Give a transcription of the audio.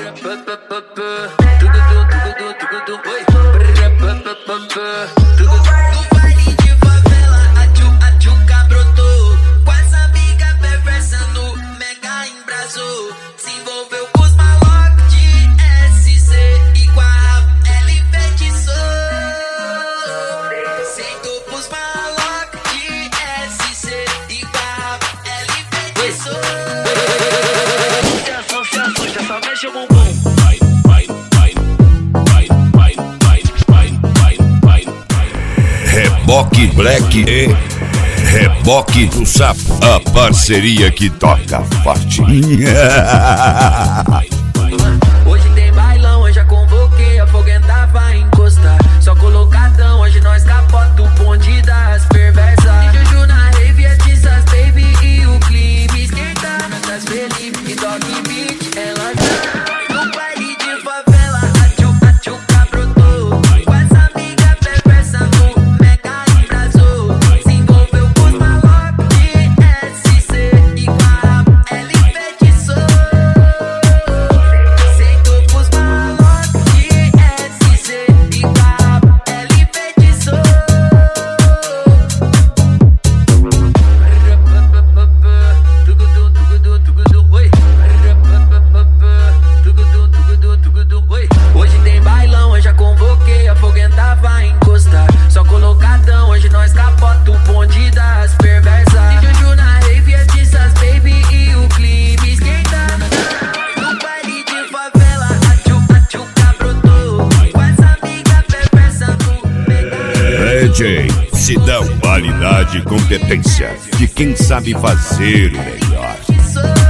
Reboque Black e Reboque do Sapo, a parceria que toca forte. Hoje tem bailão, hoje já convoquei, a foguenta vai encostar. Só colocadão, hoje nós capota o bonde das perversas. E Juju na rave, artistas, baby, e o clipe esquenta. Nossas Felipe e Dog Beat, ela tá no baile de favela. A tchuca brotou, com essa amiga perversa no mega embrasou. Se envolveu com os malocos de SC e com a rapa, ela enfeitiçou. Sentou pros malocos de SC e com a rapa, ela enfeitiçou. Hoje tem bailão, hoje já convoquei, a foguenta vai encostar. Só colocadão, hoje nós capota o bonde das perversas. E Juju na rave, artistas, baby, e o clipe esquenta. No baile de favela, a tchuca brotou, com essa amiga perversa no mega. DJ Sidão, qualidade e competência de quem sabe fazer o melhor.